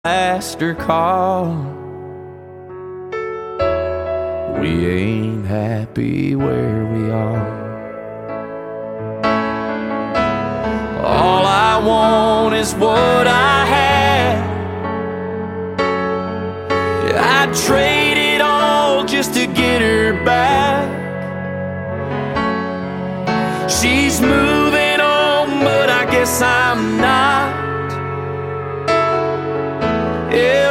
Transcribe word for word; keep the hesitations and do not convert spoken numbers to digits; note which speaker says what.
Speaker 1: Asked her call. We ain't happy where we are. All I want is what I had. I'd trade it all just to get her back. She's moving on, but I guess I'm not.